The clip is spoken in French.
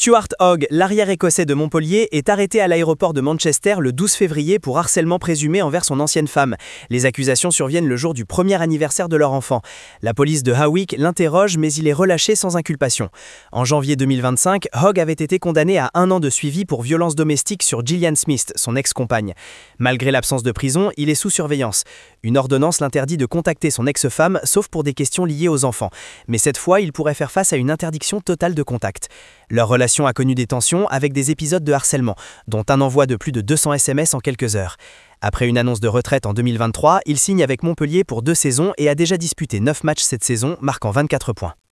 Stuart Hogg, l'arrière écossais de Montpellier, est arrêté à l'aéroport de Manchester le 12 février pour harcèlement présumé envers son ancienne femme. Les accusations surviennent le jour du premier anniversaire de leur enfant. La police de Hawick l'interroge, mais il est relâché sans inculpation. En janvier 2025, Hogg avait été condamné à 1 an de suivi pour violence domestique sur Gillian Smith, son ex-compagne. Malgré l'absence de prison, il est sous surveillance. Une ordonnance l'interdit de contacter son ex-femme, sauf pour des questions liées aux enfants. Mais cette fois, il pourrait faire face à une interdiction totale de contact. Leur relation a connu des tensions avec des épisodes de harcèlement, dont un envoi de plus de 200 SMS en quelques heures. Après une annonce de retraite en 2023, il signe avec Montpellier pour 2 saisons et a déjà disputé 9 matchs cette saison, marquant 24 points.